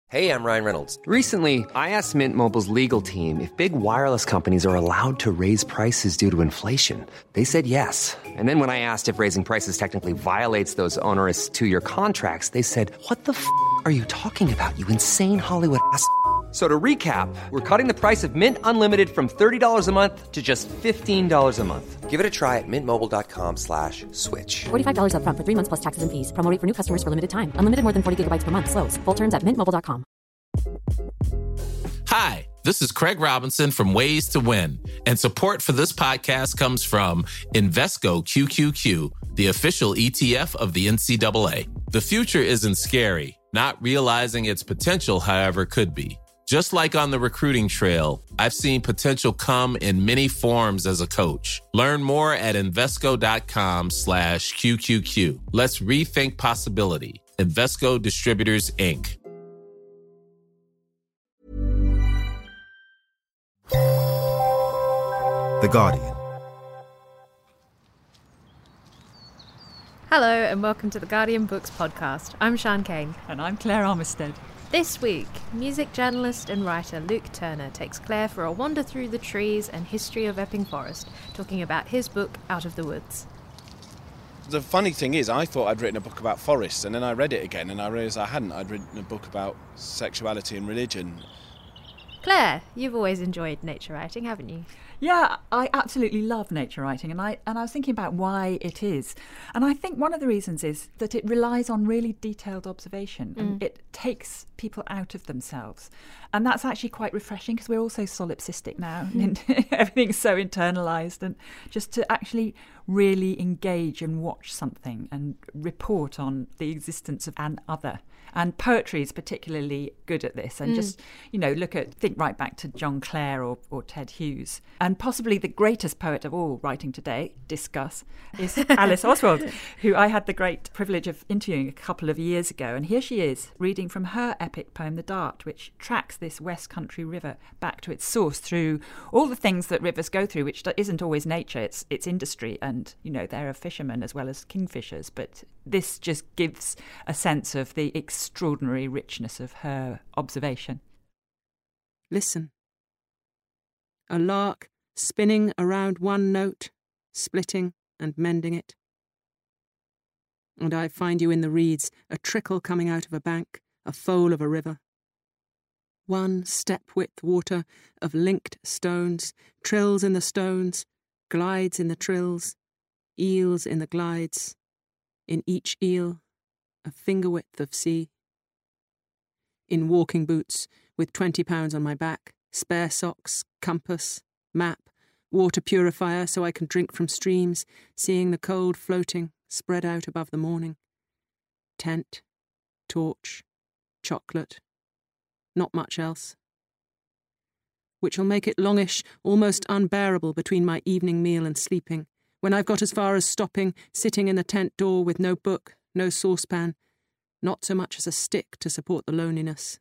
Hey, I'm Ryan Reynolds. Recently, I asked Mint Mobile's legal team if big wireless companies are allowed to raise prices due to inflation. They said yes. And then when I asked if raising prices technically violates those onerous two-year contracts, they said, "What the f*** are you talking about, you insane Hollywood ass?" So to recap, we're cutting the price of Mint Unlimited from $30 a month to just $15 a month. Give it a try at mintmobile.com/switch. $45 up front for 3 months plus taxes and fees. Promo rate for new customers for limited time. Unlimited more than 40 gigabytes per month. Slows full terms at mintmobile.com. Hi, this is Craig Robinson from Ways to Win, and support for this podcast comes from Invesco QQQ, the official ETF of the NCAA. The future isn't scary. Not realizing its potential, however, could be. Just like on the recruiting trail, I've seen potential come in many forms as a coach. Learn more at Invesco.com/QQQ. Let's rethink possibility. Invesco Distributors, Inc. The Guardian. Hello and welcome to the Guardian Books podcast. I'm Sian Cain. And I'm Claire Armistead. This week, music journalist and writer Luke Turner takes Claire for a wander through the trees and history of Epping Forest, talking about his book, Out of the Woods. The funny thing is, I thought I'd written a book about forests, and then I read it again and I realised I hadn't. I'd written a book about sexuality and religion. Claire, you've always enjoyed nature writing, haven't you? Yeah, I absolutely love nature writing, and I was thinking about why it is. And I think one of the reasons is that it relies on really detailed observation and it takes people out of themselves. And that's actually quite refreshing because we're all so solipsistic now and everything's so internalised, and just to actually really engage and watch something and report on the existence of an other. And poetry is particularly good at this. And just, think right back to John Clare or Ted Hughes. And possibly the greatest poet of all writing today, discuss, is Alice Oswald, who I had the great privilege of interviewing a couple of years ago. And here she is, reading from her epic poem, The Dart, which tracks this West Country river back to its source through all the things that rivers go through, which isn't always nature, it's industry. And, there are fishermen as well as kingfishers. But this just gives a sense of the extraordinary richness of her observation. Listen. A lark spinning around one note, splitting and mending it. And I find you in the reeds, a trickle coming out of a bank, a foal of a river. One step-width water of linked stones, trills in the stones, glides in the trills, eels in the glides, in each eel, a finger-width of sea. In walking boots, with 20 pounds on my back, spare socks, compass, map, water purifier so I can drink from streams, seeing the cold floating, spread out above the morning. Tent, torch, chocolate, not much else. Which'll make it longish, almost unbearable between my evening meal and sleeping, when I've got as far as stopping, sitting in the tent door with no book, no saucepan, not so much as a stick to support the loneliness.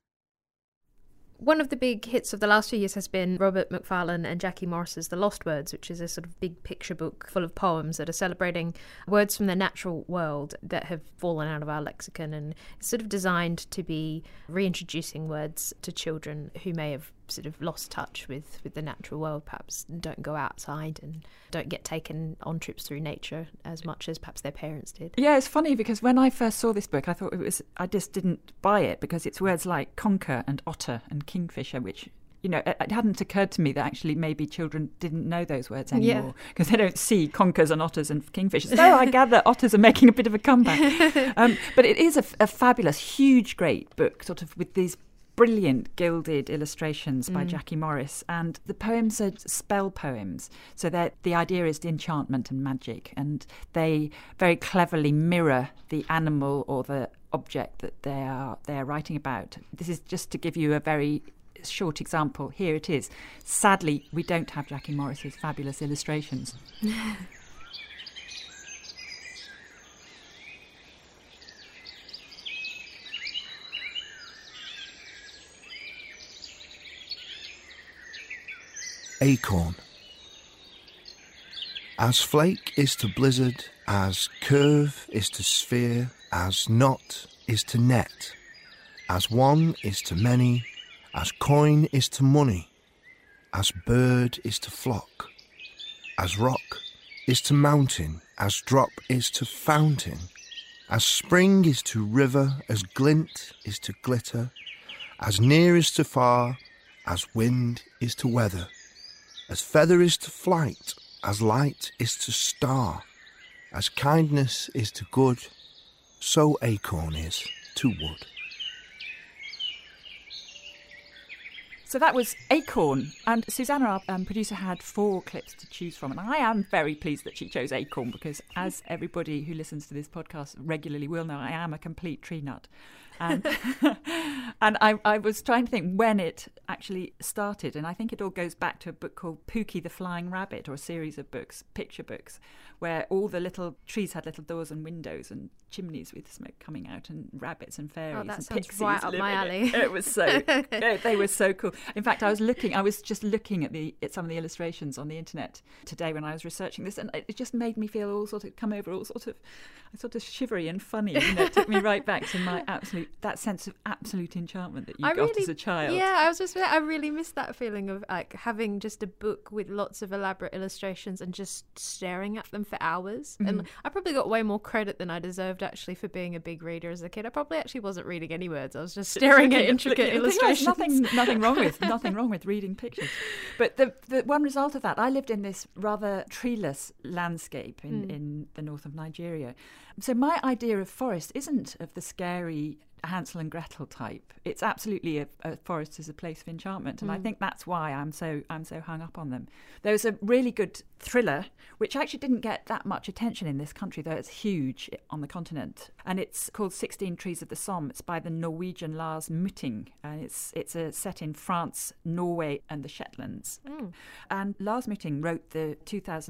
One of the big hits of the last few years has been Robert Macfarlane and Jackie Morris's The Lost Words, which is a sort of big picture book full of poems that are celebrating words from the natural world that have fallen out of our lexicon, and it's sort of designed to be reintroducing words to children who may have sort of lost touch with the natural world, perhaps don't go outside and don't get taken on trips through nature as much as perhaps their parents did. Yeah, it's funny because when I first saw this book, I just didn't buy it because it's words like conker and otter and kingfisher, which, it hadn't occurred to me that actually maybe children didn't know those words anymore because they don't see conkers and otters and kingfishers. So I gather otters are making a bit of a comeback. But it is a fabulous, huge, great book, sort of with these brilliant gilded illustrations by Jackie Morris, and the poems are spell poems, so that the idea is enchantment and magic, and they very cleverly mirror the animal or the object that they are writing about. This is just to give you a very short example. Here it is. Sadly, we don't have Jackie Morris's fabulous illustrations. Acorn. As flake is to blizzard, as curve is to sphere, as knot is to net, As one is to many, as coin is to money, as bird is to flock, as rock is to mountain, as drop is to fountain, as spring is to river, as glint is to glitter, as near is to far, as wind is to weather, as feather is to flight, as light is to star, as kindness is to good, so acorn is to wood. So that was Acorn, and Susanna, our producer, had 4 clips to choose from, and I am very pleased that she chose Acorn because, as everybody who listens to this podcast regularly will know, I am a complete tree nut. And, and I was trying to think when it actually started, and I think it all goes back to a book called Pookie the Flying Rabbit, or a series of books, picture books, where all the little trees had little doors and windows and chimneys with smoke coming out, and rabbits and fairies that and sounds pixies right up my alley. It was so they were so cool. In fact, I was just looking at some of the illustrations on the internet today when I was researching this, and it just made me feel I sort of shivery and funny. It took me right back to that sense of absolute enchantment that you got as a child. Yeah, I really missed that feeling of like having just a book with lots of elaborate illustrations and just staring at them for hours. Mm-hmm. And I probably got way more credit than I deserved actually for being a big reader as a kid. I probably actually wasn't reading any words. I was just staring at intricate illustrations. Nothing wrong with reading pictures. But the one result of that, I lived in this rather treeless landscape in the north of Nigeria. So my idea of forest isn't of the scary Hansel and Gretel type. It's absolutely a forest is a place of enchantment, and I think that's why I'm so hung up on them. There was a really good thriller which actually didn't get that much attention in this country, though it's huge on the continent, and it's called 16 Trees of the Somme. It's by the Norwegian Lars Mytting, and it's set in France, Norway and the Shetlands. And Lars Mytting wrote the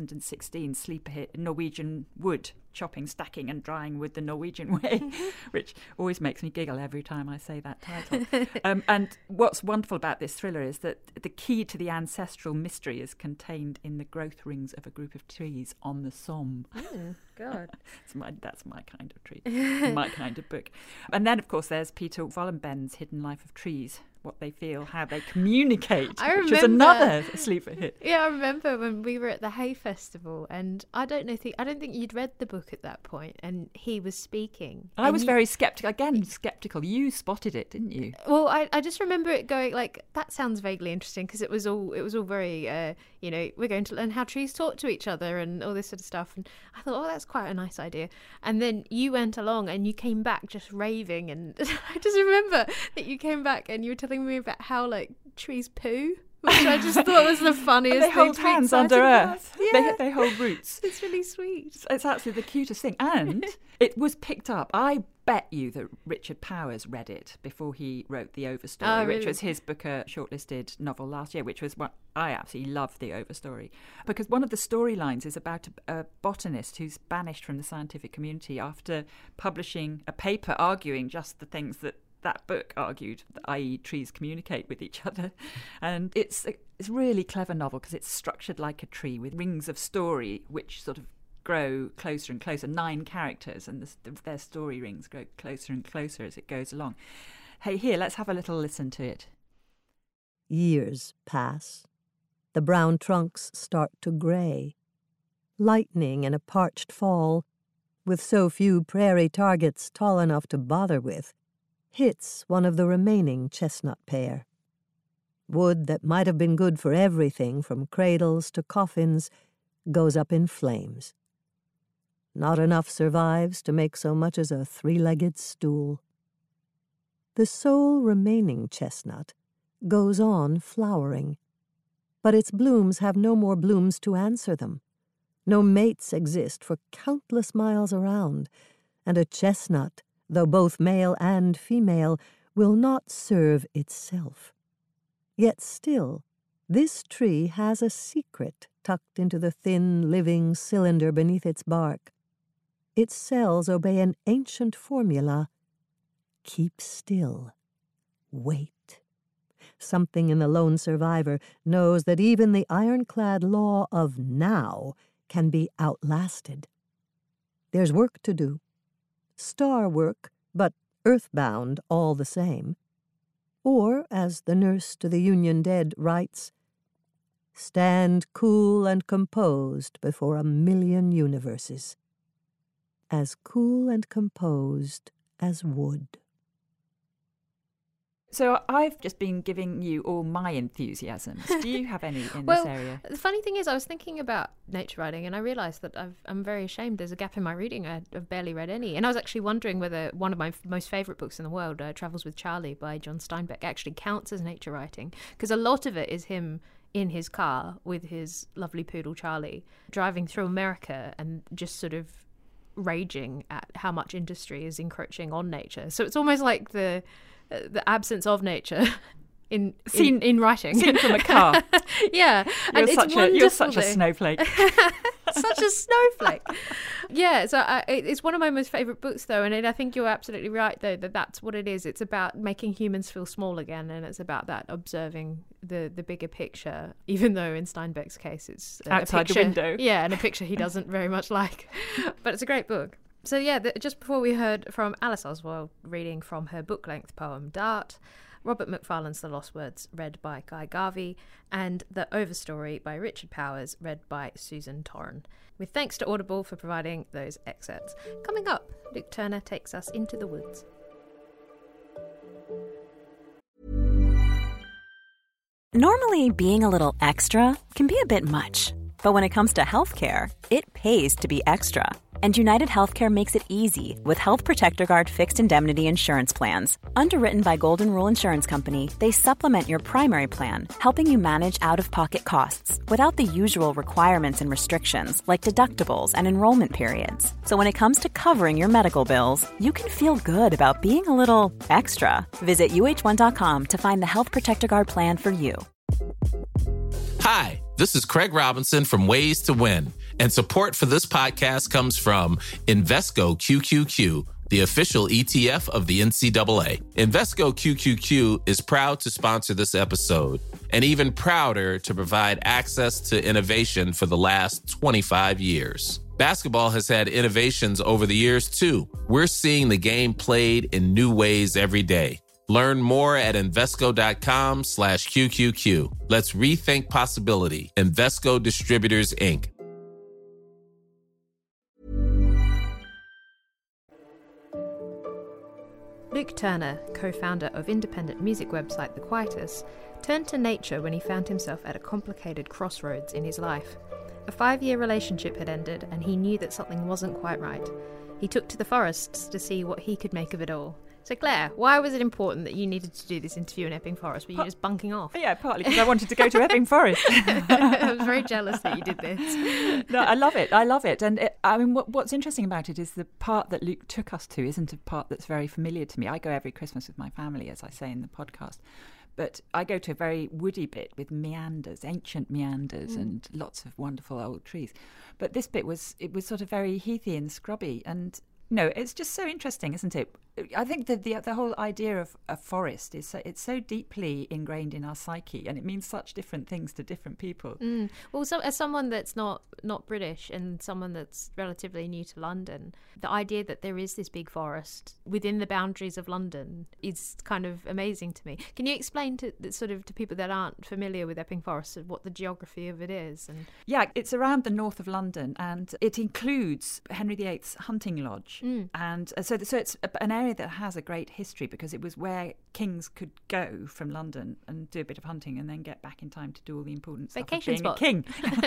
2016 sleeper hit Norwegian Wood, chopping, stacking and drying wood the Norwegian way, which always makes me giggle every time I say that title. And what's wonderful about this thriller is that the key to the ancestral mystery is contained in the growth rings of a group of trees on the Somme. Oh, God. That's my kind of tree, my kind of book. And then, of course, there's Peter Wollenben's Hidden Life of Trees, what they feel, how they communicate, which is another sleeper hit. Yeah, I remember when we were at the Hay Festival, and I don't think you'd read the book at that point, and he was speaking. I was very skeptical. You spotted it, didn't you? Well, I just remember it going like, that sounds vaguely interesting, because it was all very, we're going to learn how trees talk to each other and all this sort of stuff. And I thought, that's quite a nice idea. And then you went along and you came back just raving, and I just remember that you came back and you were telling me about how like trees poo, which I just thought was the funniest thing. They hold hands under earth. Yeah. They hold roots. It's really sweet. It's actually the cutest thing. And it was picked up. I bet you that Richard Powers read it before he wrote The Overstory, which was his Booker shortlisted novel last year, which was what I absolutely loved, The Overstory, because one of the storylines is about a botanist who's banished from the scientific community after publishing a paper arguing just the things that book argued, i.e. trees communicate with each other. And it's a really clever novel because it's structured like a tree with rings of story which sort of grow closer and closer, 9 characters, and their story rings grow closer and closer as it goes along. Hey, here, let's have a little listen to it. Years pass. The brown trunks start to gray. Lightning in a parched fall, with so few prairie targets tall enough to bother with, hits one of the remaining chestnut pair. Wood that might have been good for everything from cradles to coffins goes up in flames. Not enough survives to make so much as a 3-legged stool. The sole remaining chestnut goes on flowering, but its blooms have no more blooms to answer them. No mates exist for countless miles around, and a chestnut, though both male and female, will not serve itself. Yet still, this tree has a secret tucked into the thin, living cylinder beneath its bark. Its cells obey an ancient formula: keep still, wait. Something in the lone survivor knows that even the ironclad law of now can be outlasted. There's work to do. Star work, but earthbound all the same. Or, as the nurse to the Union dead writes, stand cool and composed before a million universes, as cool and composed as wood. So I've just been giving you all my enthusiasms. Do you have any in Well, this area? the funny thing is, I was thinking about nature writing, and I realised that I'm very ashamed. There's a gap in my reading. I've barely read any. And I was actually wondering whether one of my most favourite books in the world, Travels with Charlie by John Steinbeck, actually counts as nature writing, because a lot of it is him in his car with his lovely poodle Charlie, driving through America and just sort of raging at how much industry is encroaching on nature. So it's almost like the absence of nature in writing, seen from a car. Yeah, You're such a snowflake. Such a snowflake. Yeah, so it's one of my most favourite books, though, and I think you're absolutely right, though, that's what it is. It's about making humans feel small again, and it's about that observing the bigger picture, even though in Steinbeck's case it's outside the window. Yeah, and a picture he doesn't very much like. But it's a great book. So yeah, just before we heard from Alice Oswald reading from her book-length poem Dart, Robert Macfarlane's The Lost Words, read by Guy Garvey, and The Overstory by Richard Powers, read by Susan Torren. With thanks to Audible for providing those excerpts. Coming up, Luke Turner takes us into the woods. Normally, being a little extra can be a bit much, but when it comes to healthcare, it pays to be extra. And United Healthcare makes it easy with Health Protector Guard fixed indemnity insurance plans. Underwritten by Golden Rule Insurance Company, they supplement your primary plan, helping you manage out-of-pocket costs without the usual requirements and restrictions like deductibles and enrollment periods. So when it comes to covering your medical bills, you can feel good about being a little extra. Visit uh1.com to find the Health Protector Guard plan for you. Hi, this is Craig Robinson from Ways to Win, and support for this podcast comes from Invesco QQQ, the official ETF of the NCAA. Invesco QQQ is proud to sponsor this episode, and even prouder to provide access to innovation for the last 25 years. Basketball has had innovations over the years, too. We're seeing the game played in new ways every day. Learn more at Invesco.com/QQQ. Let's rethink possibility. Invesco Distributors, Inc. Luke Turner, co-founder of independent music website The Quietus, turned to nature when he found himself at a complicated crossroads in his life. A 5-year relationship had ended, and he knew that something wasn't quite right. He took to the forests to see what he could make of it all. So Claire, why was it important that you needed to do this interview in Epping Forest? Were you just bunking off? Yeah, partly because I wanted to go to Epping Forest. I was very jealous that you did this. No, I love it. And what's interesting about it is the part that Luke took us to isn't a part that's very familiar to me. I go every Christmas with my family, as I say in the podcast. But I go to a very woody bit with meanders, ancient meanders, and lots of wonderful old trees. But this bit was sort of very heathy and scrubby, and it's just so interesting, isn't it? I think that the whole idea of a forest is it's so deeply ingrained in our psyche, and it means such different things to different people. Well, so as someone that's not British and someone that's relatively new to London, the idea that there is this big forest within the boundaries of London is kind of amazing to me. Can you explain to people that aren't familiar with Epping Forest what the geography of it is? Yeah, it's around the north of London, and it includes Henry VIII's hunting lodge, and so it's an area that has a great history because it was where kings could go from London and do a bit of hunting and then get back in time to do all the important stuff of being a king.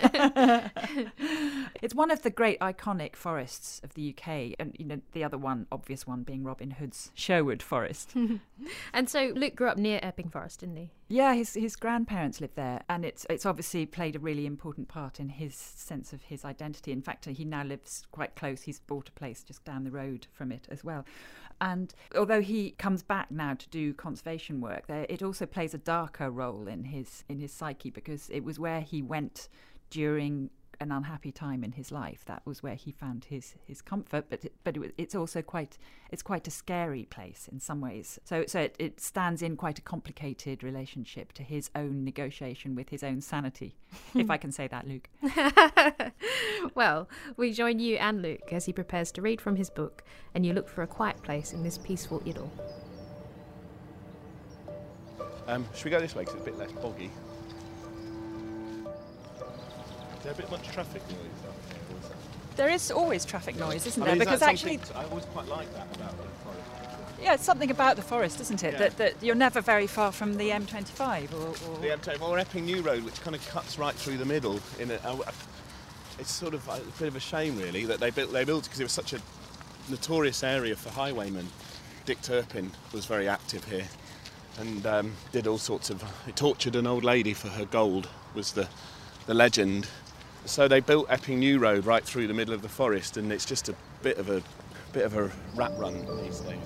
It's one of the great iconic forests of the UK, and the other obvious one being Robin Hood's Sherwood Forest. And so Luke grew up near Epping Forest, didn't he? Yeah, his grandparents lived there, and it's obviously played a really important part in his sense of his identity. In fact, he now lives quite close. He's bought a place just down the road from it as well. And although he comes back now to do conservation work, it also plays a darker role in his psyche because it was where he went during an unhappy time in his life. That was where he found his comfort, but it's also quite a scary place in some ways. So it stands in quite a complicated relationship to his own negotiation with his own sanity, if I can say that, Luke. Well, we join you and Luke as he prepares to read from his book, and you look for a quiet place in this peaceful idyll. Should we go this way because it's a bit less boggy? Is there a bit much traffic noise up here? There is always traffic noise, isn't there? I mean, because actually, I always quite like that about the forest. yeah, it's something about the forest, isn't it? Yeah. That you're never very far from the M25 or The M25 or Epping New Road, which kind of cuts right through the middle. It's sort of a bit of a shame, really, that they built because it was such a notorious area for highwaymen. Dick Turpin was very active here and did all sorts of... He tortured an old lady for her gold, was the legend. So they built Epping New Road right through the middle of the forest, and it's just a bit of a rat run these days.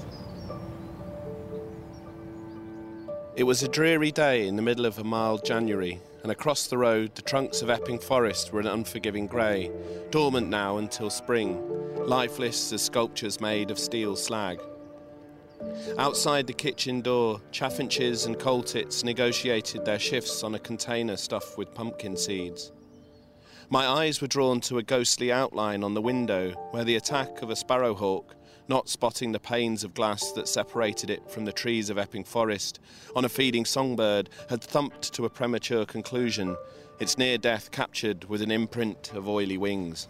It was a dreary day in the middle of a mild January, and across the road the trunks of Epping Forest were an unforgiving grey, dormant now until spring, lifeless as sculptures made of steel slag. Outside the kitchen door, chaffinches and coal tits negotiated their shifts on a container stuffed with pumpkin seeds. My eyes were drawn to a ghostly outline on the window where the attack of a sparrowhawk, not spotting the panes of glass that separated it from the trees of Epping Forest, on a feeding songbird, had thumped to a premature conclusion, its near death captured with an imprint of oily wings.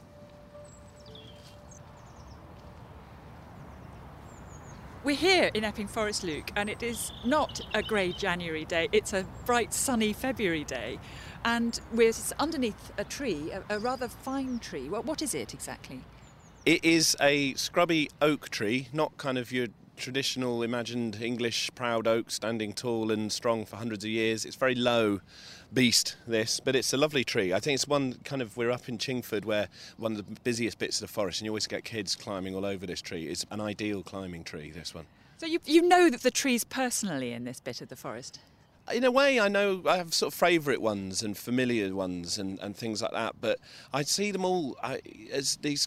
We're here in Epping Forest, Luke, and it is not a grey January day, it's a bright sunny February day. And we're underneath a tree, a rather fine tree. What is it exactly? It is a scrubby oak tree, not kind of your traditional imagined English proud oak standing tall and strong for hundreds of years. It's very low beast, this, but it's a lovely tree. I think it's one we're up in Chingford, where one of the busiest bits of the forest, and you always get kids climbing all over this tree. It's an ideal climbing tree, this one. So you know that the trees personally in this bit of the forest? In a way, I know I have sort of favourite ones and familiar ones and things like that, but I see them all as this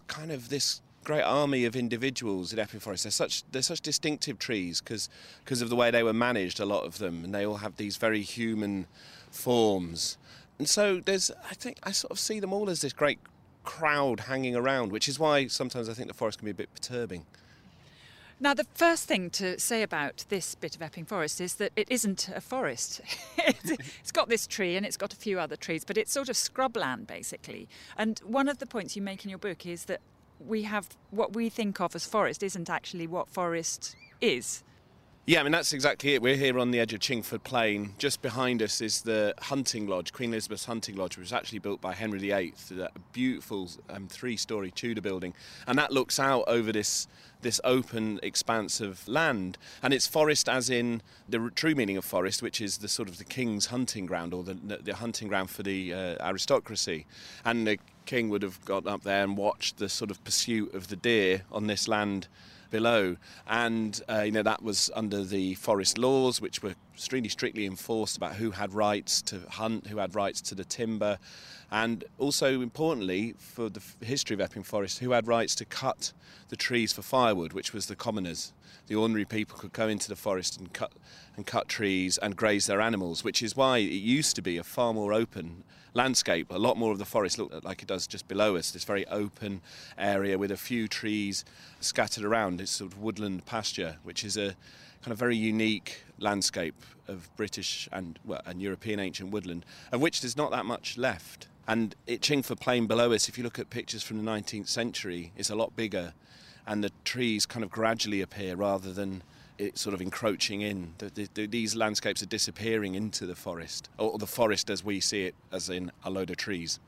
great army of individuals in Epping Forest. They're such distinctive trees because of the way they were managed, a lot of them, and they all have these very human forms. And so I think I sort of see them all as this great crowd hanging around, which is why sometimes I think the forest can be a bit perturbing. Now, the first thing to say about this bit of Epping Forest is that it isn't a forest. It's got this tree and it's got a few other trees, but it's sort of scrubland, basically. And one of the points you make in your book is that we have what we think of as forest isn't actually what forest is. Yeah, I mean, that's exactly it. We're here on the edge of Chingford Plain. Just behind us is the hunting lodge, Queen Elizabeth's hunting lodge, which was actually built by Henry VIII, a beautiful three-storey Tudor building. And that looks out over this open expanse of land. And it's forest as in the true meaning of forest, which is the sort of the king's hunting ground, or the hunting ground for the aristocracy. And the king would have got up there and watched the sort of pursuit of the deer on this land below, and that was under the forest laws, which were extremely strictly enforced about who had rights to hunt, who had rights to the timber, and also importantly for the history of Epping Forest, who had rights to cut the trees for firewood, which was the commoners. The ordinary people could go into the forest and cut trees and graze their animals, which is why it used to be a far more open landscape. A lot more of the forest looked like it does just below us, this very open area with a few trees scattered around. It's sort of woodland pasture, which is a kind of very unique landscape of British and European ancient woodland, of which there's not that much left. And at Chingford Plain below us, if you look at pictures from the 19th century, it's a lot bigger, and the trees kind of gradually appear rather than it sort of encroaching in. These landscapes are disappearing into the forest, or the forest as we see it, as in a load of trees.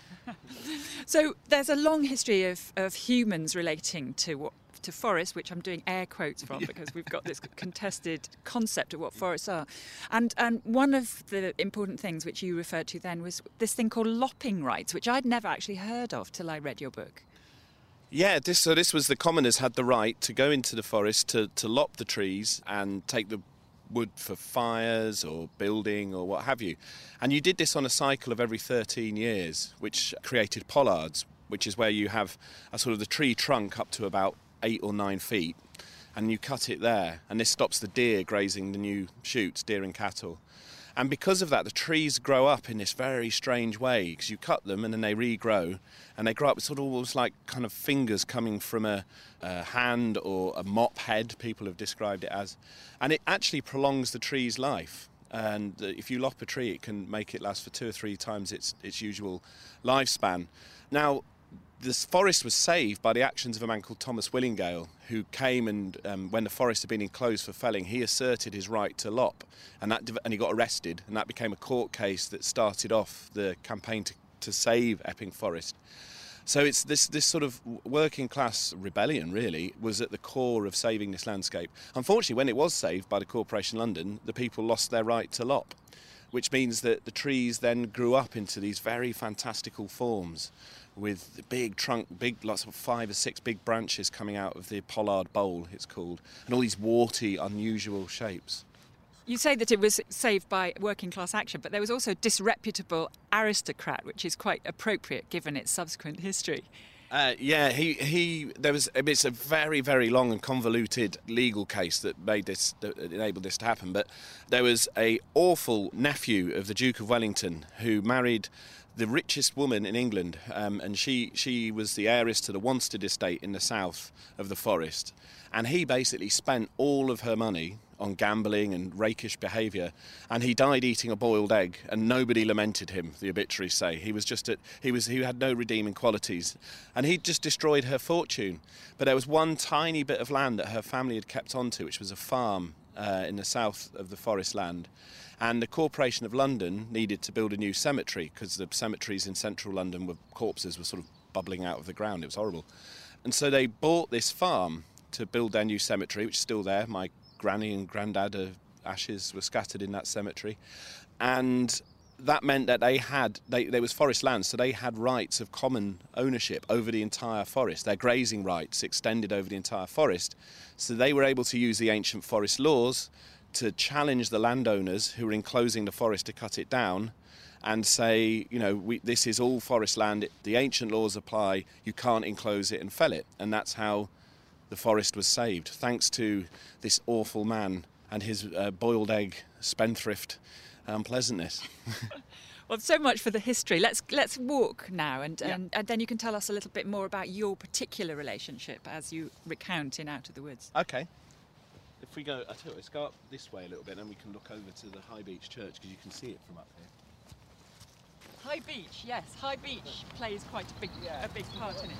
So there's a long history of humans relating to forests, which I'm doing air quotes from because we've got this contested concept of what forests are. And one of the important things which you referred to then was this thing called lopping rights, which I'd never actually heard of till I read your book. Yeah, this was the commoners had the right to go into the forest to lop the trees and take the wood for fires or building or what have you. And you did this on a cycle of every 13 years, which created pollards, which is where you have a sort of the tree trunk up to about 8 or 9 feet, and you cut it there, and this stops the deer grazing the new shoots, deer and cattle. And because of that, the trees grow up in this very strange way, because you cut them and then they regrow, and they grow up sort of almost like kind of fingers coming from a hand or a mop head, people have described it as. And it actually prolongs the tree's life. And if you lop a tree, it can make it last for 2 or 3 times its usual lifespan. Now, this forest was saved by the actions of a man called Thomas Willingale, who came and, when the forest had been enclosed for felling, he asserted his right to lop, and he got arrested, and that became a court case that started off the campaign to save Epping Forest. So it's this sort of working class rebellion, really, was at the core of saving this landscape. Unfortunately, when it was saved by the Corporation of London, the people lost their right to lop, which means that the trees then grew up into these very fantastical forms, with the big trunk, lots of 5 or 6 big branches coming out of the pollard bole, it's called, and all these warty, unusual shapes. You say that it was saved by working class action, but there was also disreputable aristocrat, which is quite appropriate given its subsequent history. It's a very, very long and convoluted legal case that enabled this to happen. But there was a awful nephew of the Duke of Wellington who married the richest woman in England, and she was the heiress to the Wanstead estate in the south of the forest. And he basically spent all of her money on gambling and rakish behaviour, and he died eating a boiled egg, and nobody lamented him, the obituaries say. He had no redeeming qualities, and he just destroyed her fortune. But there was one tiny bit of land that her family had kept onto, which was a farm in the south of the forest land. And the Corporation of London needed to build a new cemetery, because the cemeteries in central London corpses were sort of bubbling out of the ground. It was horrible. And so they bought this farm to build their new cemetery, which is still there. My granny and granddad ashes were scattered in that cemetery. And that meant that there was forest land, so they had rights of common ownership over the entire forest. Their grazing rights extended over the entire forest. So they were able to use the ancient forest laws to challenge the landowners who were enclosing the forest to cut it down and say, this is all forest land, the ancient laws apply, you can't enclose it and fell it. And that's how the forest was saved, thanks to this awful man and his boiled egg spendthrift unpleasantness. Well, so much for the history. Let's walk now, and then you can tell us a little bit more about your particular relationship as you recount in Out of the Woods. Okay. If we go, let's go up this way a little bit, and we can look over to the High Beech Church, because you can see it from up here. High Beech, yes. High Beech plays quite a big part in it.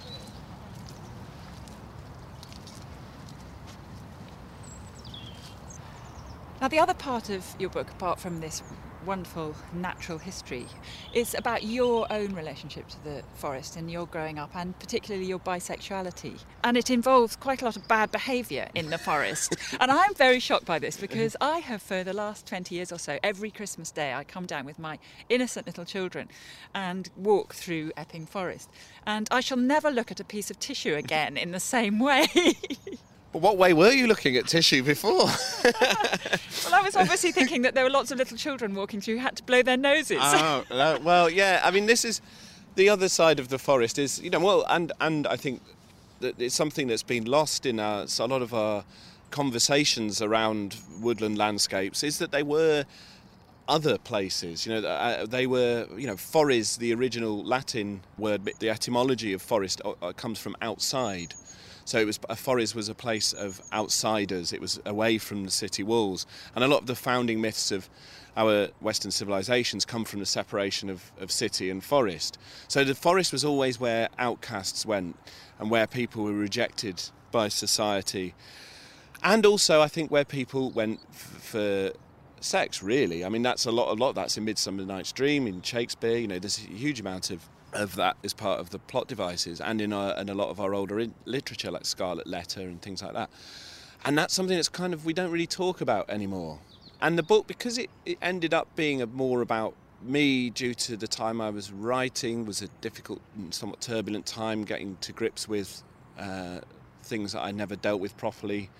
Now, the other part of your book, apart from this wonderful natural history, is about your own relationship to the forest and your growing up, and particularly your bisexuality. And it involves quite a lot of bad behaviour in the forest. And I'm very shocked by this, because I have, for the last 20 years or so, every Christmas day I come down with my innocent little children and walk through Epping Forest. And I shall never look at a piece of tissue again in the same way. But what way were you looking at tissue before? Well, I was obviously thinking that there were lots of little children walking through who had to blow their noses. Oh, well, yeah. I mean, this is the other side of the forest. Is and I think that it's something that's been lost in a lot of our conversations around woodland landscapes. Is that they were other places. They were. Forest, the original Latin word, the etymology of forest comes from outside. So a forest was a place of outsiders. It was away from the city walls. And a lot of the founding myths of our Western civilizations come from the separation of city and forest. So the forest was always where outcasts went and where people were rejected by society. And also, I think, where people went for sex, really. I mean, that's a lot of that's in Midsummer Night's Dream, in Shakespeare. There's a huge amount of that as part of the plot devices, and in a lot of our older literature, like Scarlet Letter and things like that. And that's something that's we don't really talk about anymore. And the book, because it ended up being more about me due to the time I was writing, was a difficult and somewhat turbulent time getting to grips with things that I never dealt with properly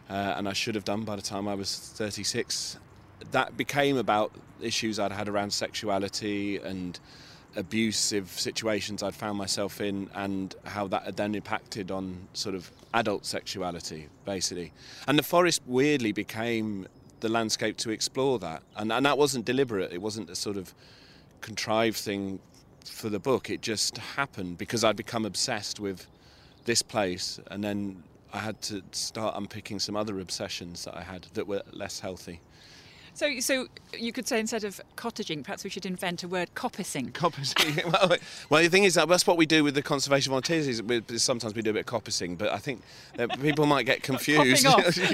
and I should have done by the time I was 36. That became about issues I'd had around sexuality and abusive situations I'd found myself in, and how that had then impacted on sort of adult sexuality, basically. And the forest weirdly became the landscape to explore that. And that wasn't deliberate. It wasn't a sort of contrived thing for the book. It just happened because I'd become obsessed with this place, and then I had to start unpicking some other obsessions that I had that were less healthy. So you could say, instead of cottaging, perhaps we should invent a word: coppicing. Coppicing. Well, the thing is that's what we do with the conservation volunteers. Is sometimes we do a bit of coppicing, but I think that people might get confused.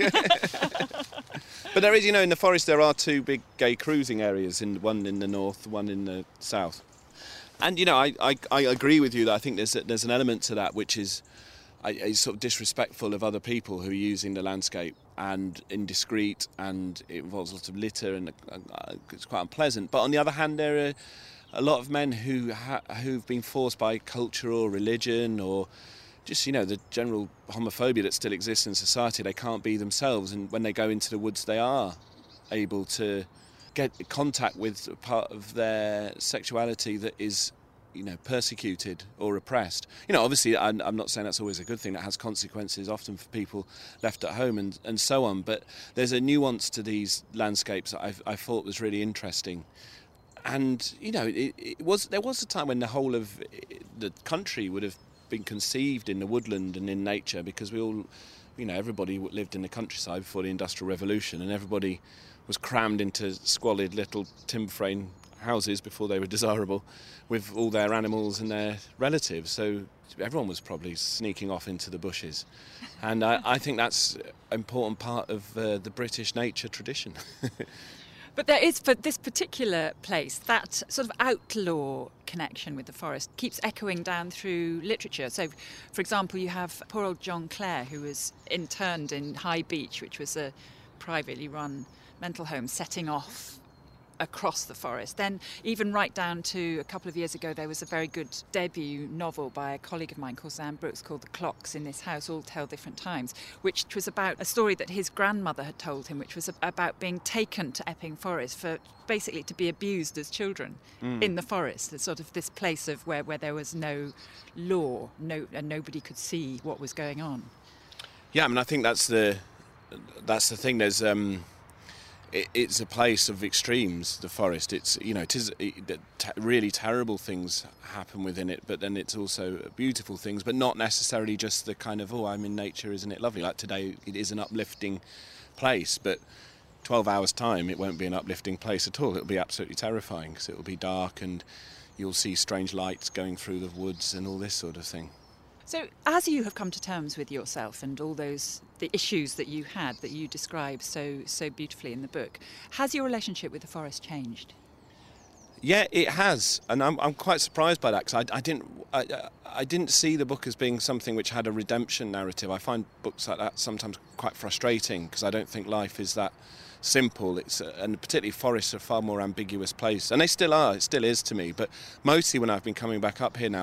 But there is, in the forest there are two big gay cruising areas, one in the north, one in the south. And I agree with you that I think there's an element to that which is sort of disrespectful of other people who are using the landscape, and indiscreet, and it involves lots of litter, and it's quite unpleasant. But on the other hand, there are a lot of men who've been forced by culture or religion, or just the general homophobia that still exists in society. They can't be themselves, and when they go into the woods, they are able to get contact with a part of their sexuality that is persecuted or oppressed. Obviously I'm not saying that's always a good thing. That has consequences often for people left at home and so on, but there's a nuance to these landscapes that I thought was really interesting. And there was a time when the whole of the country would have been conceived in the woodland and in nature, because we all, everybody lived in the countryside before the Industrial Revolution, and everybody was crammed into squalid little timber frame houses before they were desirable, with all their animals and their relatives. So everyone was probably sneaking off into the bushes. And I think that's an important part of the British nature tradition. But there is, for this particular place, that sort of outlaw connection with the forest keeps echoing down through literature. So, for example, you have poor old John Clare, who was interned in High Beach, which was a privately run mental home, setting off across the forest. Then even right down to a couple of years ago, there was a very good debut novel by a colleague of mine called Sam Brooks called The Clocks in This House All Tell Different Times, which was about a story that his grandmother had told him, which was about being taken to Epping Forest for basically to be abused as children in the forest. It's sort of this place of where there was no law, and nobody could see what was going on. Yeah, I mean, I think that's the thing. There's it's a place of extremes, the forest. It's really terrible things happen within it, but then it's also beautiful things, but not necessarily just the kind of, I'm in nature, isn't it lovely? Like today, it is an uplifting place, but 12 hours' time, it won't be an uplifting place at all. It'll be absolutely terrifying, because it'll be dark and you'll see strange lights going through the woods and all this sort of thing. So as you have come to terms with yourself and all the issues that you had, that you describe so beautifully in the book, has your relationship with the forest changed? Yeah, it has, and I'm quite surprised by that, because I didn't see the book as being something which had a redemption narrative. I find books like that sometimes quite frustrating, because I don't think life is that simple. And particularly forests are a far more ambiguous place, and they still are. It still is to me, but mostly when I've been coming back up here now,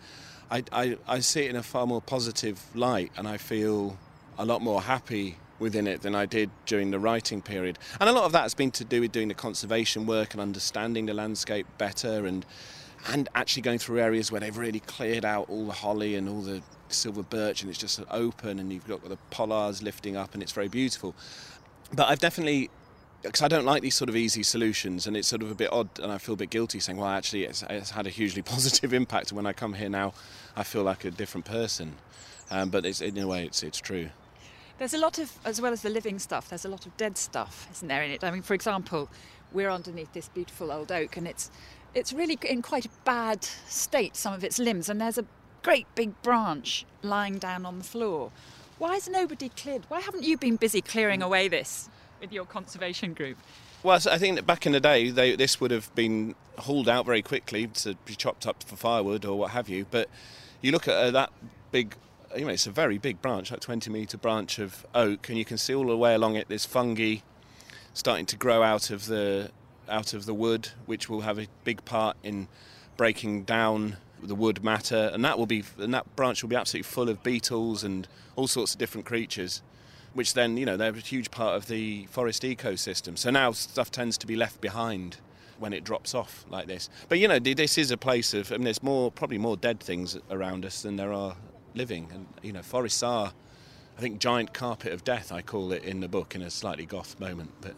I see it in a far more positive light, and I feel a lot more happy within it than I did during the writing period. And a lot of that has been to do with doing the conservation work and understanding the landscape better, and actually going through areas where they've really cleared out all the holly and all the silver birch, and it's just open, and you've got the pollards lifting up, and it's very beautiful. But I've definitely, because I don't like these sort of easy solutions, and it's sort of a bit odd, and I feel a bit guilty saying, well, actually it's had a hugely positive impact. When I come here now, I feel like a different person. But in a way, it's true. There's a lot of, as well as the living stuff, there's a lot of dead stuff, isn't there, in it? I mean, for example, we're underneath this beautiful old oak, and it's really in quite a bad state, some of its limbs, and there's a great big branch lying down on the floor. Why has nobody cleared? Why haven't you been busy clearing away this with your conservation group? Well, I think that back in the day, this would have been hauled out very quickly to be chopped up for firewood or what have you. But you look at that big, it's a very big branch, like 20-metre branch of oak, and you can see all the way along it this fungi starting to grow out of the wood, which will have a big part in breaking down the wood matter, and that branch will be absolutely full of beetles and all sorts of different creatures. which then, they're a huge part of the forest ecosystem. So now stuff tends to be left behind when it drops off like this. But, this is a place of, there's probably more dead things around us than there are living. And, forests are, I think, giant carpet of death, I call it in the book, in a slightly goth moment. But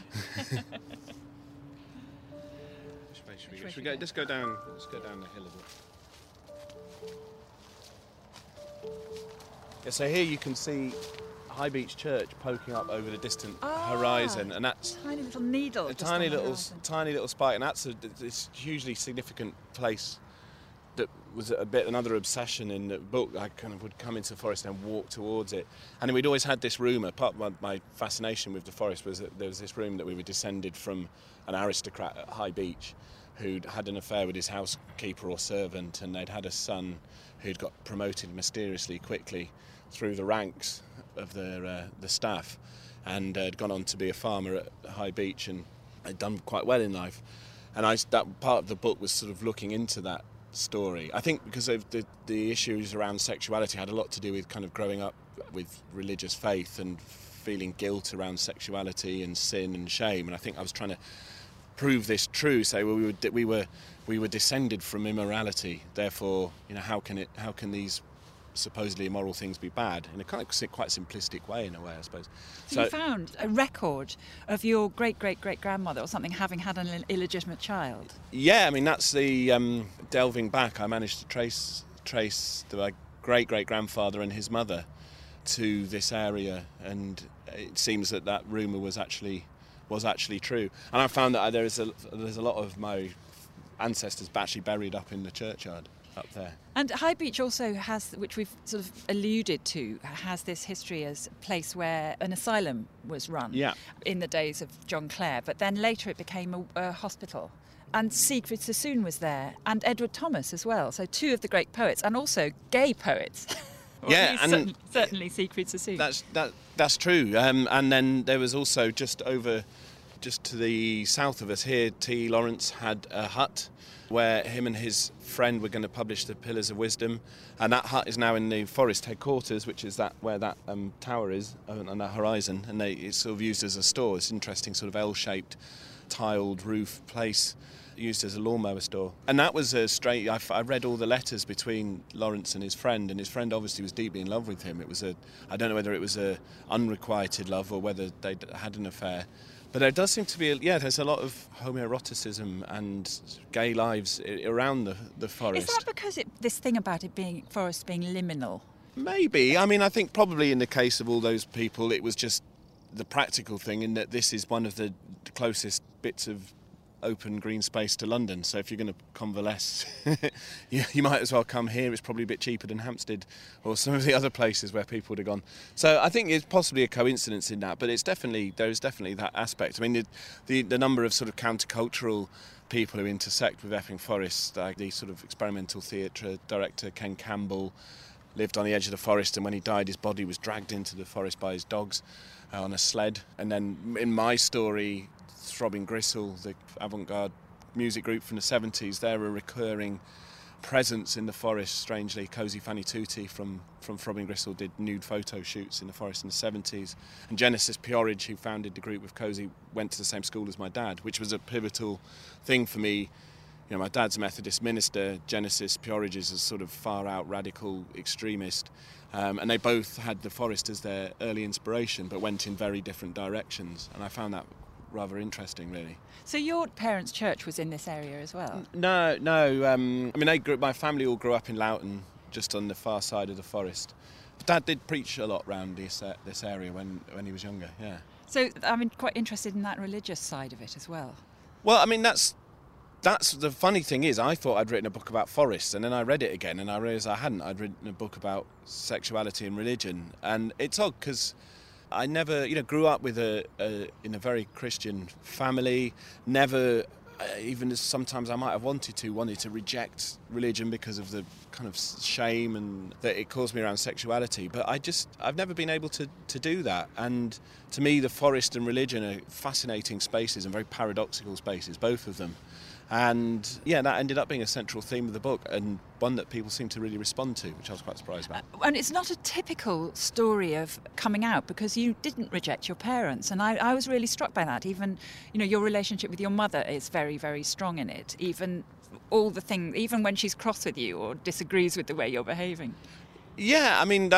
should we go? Let's go down the hill a bit. Yeah, so here you can see High Beech Church poking up over the distant horizon, and that's tiny little needle, a tiny little spike, and that's this hugely significant place. That was a bit another obsession in the book. I kind of would come into the forest and walk towards it, and we'd always had this rumour. Part of my fascination with the forest was that there was this rumour that we were descended from an aristocrat at High Beech who'd had an affair with his housekeeper or servant, and they'd had a son who'd got promoted mysteriously quickly through the ranks of the staff, and had gone on to be a farmer at High Beech and had done quite well in life. And that part of the book was sort of looking into that story. I think because of the issues around sexuality had a lot to do with kind of growing up with religious faith and feeling guilt around sexuality and sin and shame. And I think I was trying to prove this true. Say, well, we were descended from immorality. Therefore, how can these supposedly immoral things be bad, in a kind of quite simplistic way, in a way, I suppose. So you found a record of your great-great-great-grandmother or something having had an illegitimate child? Yeah, that's the delving back. I managed to trace my great-great-grandfather and his mother to this area, and it seems that rumour was actually true. And I found that there's a lot of my ancestors actually buried up in the churchyard up there. And High Beech also has, which we've sort of alluded to, has this history as a place where an asylum was run in the days of John Clare, but then later it became a hospital. And Siegfried Sassoon was there, and Edward Thomas as well. So two of the great poets, and also gay poets. Yeah, and certainly Siegfried Sassoon. That's true. And then there was also just to the south of us here, T. Lawrence had a hut where him and his friend were going to publish the Pillars of Wisdom, and that hut is now in the forest headquarters, which is where that tower is on that horizon, and it's sort of used as a store. It's an interesting sort of L-shaped tiled roof place used as a lawnmower store. And that was I read all the letters between Lawrence and his friend obviously was deeply in love with him. I don't know whether it was a unrequited love or whether they had an affair. But there does seem to be, there's a lot of homoeroticism and gay lives around the forest. Is that because this thing about forests being liminal? Maybe. I think probably in the case of all those people, it was just the practical thing in that this is one of the closest bits of open green space to London, so if you're going to convalesce you might as well come here. It's probably a bit cheaper than Hampstead or some of the other places where people would have gone. So I think it's possibly a coincidence in that, but there is definitely that aspect. The number of sort of countercultural people who intersect with Epping Forest, like the sort of experimental theatre director Ken Campbell lived on the edge of the forest, and when he died his body was dragged into the forest by his dogs on a sled. And then in my story, Throbbing Gristle, the avant-garde music group from the 70s, they're a recurring presence in the forest, strangely. Cozy Fanny Tutti from Throbbing Gristle did nude photo shoots in the forest in the 70s. And Genesis Peorage, who founded the group with Cozy, went to the same school as my dad, which was a pivotal thing for me. My dad's a Methodist minister. Genesis Peorage is a sort of far-out radical extremist. And they both had the forest as their early inspiration, but went in very different directions. And I found that rather interesting, really. So your parents' church was in this area as well? No. My family all grew up in Loughton, just on the far side of the forest. But Dad did preach a lot around this area when he was younger. Yeah. So I'm quite interested in that religious side of it as well. Well, that's the funny thing is, I thought I'd written a book about forests, and then I read it again, and I realised I hadn't. I'd written a book about sexuality and religion, and it's odd because I never, grew up with in a very Christian family. Never, even as sometimes I might have wanted to reject religion because of the kind of shame and that it caused me around sexuality. But I've never been able to do that. And to me, the forest and religion are fascinating spaces and very paradoxical spaces, both of them. And yeah, that ended up being a central theme of the book, and one that people seem to really respond to, which I was quite surprised about. And it's not a typical story of coming out, because you didn't reject your parents. And I was really struck by that. Even, your relationship with your mother is very, very strong in it. Even all the things, even when she's cross with you or disagrees with the way you're behaving. Yeah, I mean,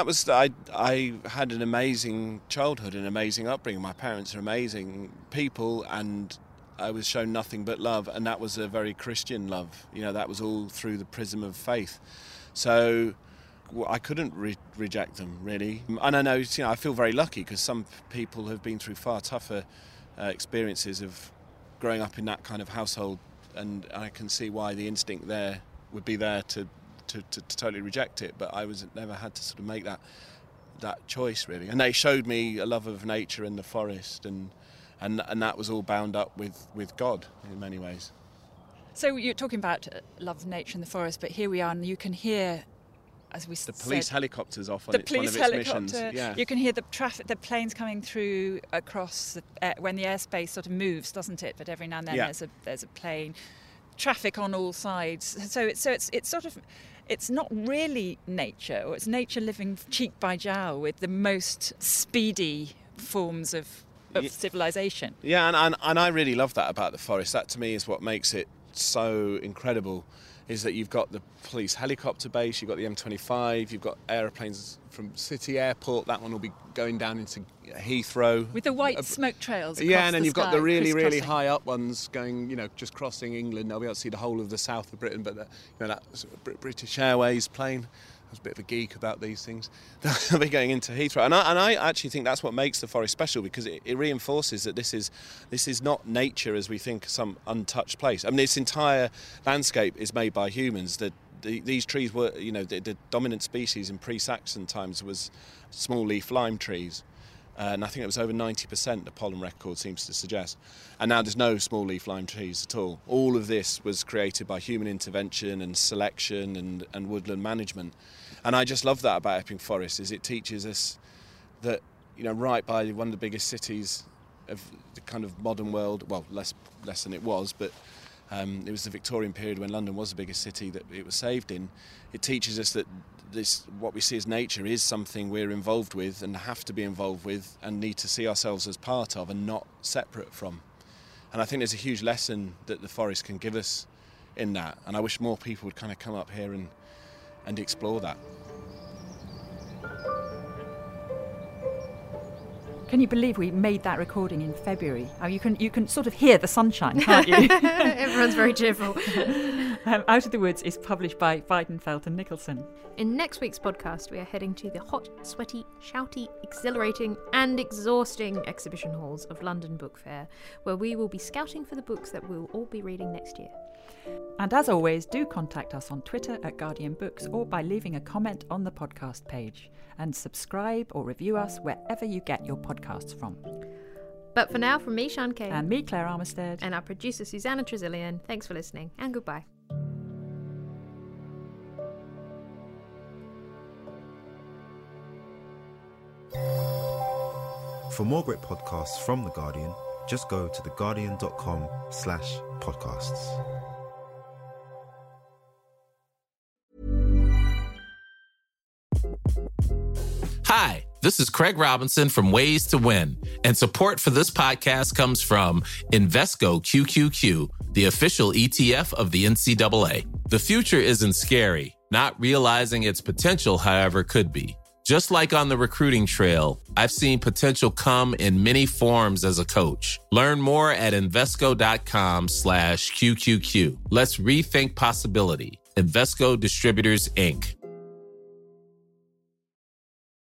I had an amazing childhood, an amazing upbringing. My parents are amazing people, and I was shown nothing but love, and that was a very Christian love. That was all through the prism of faith. So I couldn't reject them, really. And I know, I feel very lucky, because some people have been through far tougher experiences of growing up in that kind of household, and I can see why the instinct there would be there to totally reject it. But I never had to sort of make that choice, really. And they showed me a love of nature and the forest, and that was all bound up with God in many ways. So you're talking about love of nature and the forest, but here we are, and you can hear, as we said, the police helicopters off on one of its missions. Yeah. You can hear the planes coming through across when the airspace sort of moves, doesn't it? But every now and then there's a plane, traffic on all sides. So it's sort of. It's not really nature, or it's nature living cheek by jowl with the most speedy forms of civilization. Yeah, and I really love that about the forest. That to me is what makes it so incredible, is that you've got the police helicopter base, you've got the M25, you've got aeroplanes from City Airport. That one will be going down into Heathrow with the white smoke trails across and then the you've sky, got the really, really high up ones going, just crossing England. They'll be able to see the whole of the south of Britain, but that sort of British Airways plane. I was a bit of a geek about these things. They'll be going into Heathrow, and I actually think that's what makes the forest special, because it reinforces that this is not nature as we think, some untouched place. I mean, this entire landscape is made by humans. These trees were, the dominant species in pre-Saxon times was small leaf lime trees, and I think it was over 90%. The pollen record seems to suggest. And now there's no small leaf lime trees at all. All of this was created by human intervention and selection and woodland management. And I just love that about Epping Forest, is it teaches us that, right by one of the biggest cities of the kind of modern world, well, less than it was, but it was the Victorian period when London was the biggest city that it was saved in. It teaches us that what we see as nature is something we're involved with and have to be involved with and need to see ourselves as part of and not separate from. And I think there's a huge lesson that the forest can give us in that. And I wish more people would kind of come up here and explore that. Can you believe we made that recording in February? You can sort of hear the sunshine, can't you? Everyone's very cheerful. Out of the Woods is published by Weidenfeld and Nicholson. In next week's podcast, we are heading to the hot, sweaty, shouty, exhilarating and exhausting exhibition halls of London Book Fair, where we will be scouting for the books that we'll all be reading next year. And as always, do contact us on Twitter at Guardian Books or by leaving a comment on the podcast page. And subscribe or review us wherever you get your podcasts from. But for now, from me, Sian Kane. And me, Claire Armistead. And our producer, Susanna Tresillian. Thanks for listening, and goodbye. For more great podcasts from The Guardian, just go to theguardian.com/podcasts. Hi, this is Craig Robinson from Ways to Win, and support for this podcast comes from Invesco QQQ, the official ETF of the NCAA. The future isn't scary. Not realizing its potential, however, could be. Just like on the recruiting trail, I've seen potential come in many forms as a coach. Learn more at Invesco.com/QQQ. Let's rethink possibility. Invesco Distributors, Inc.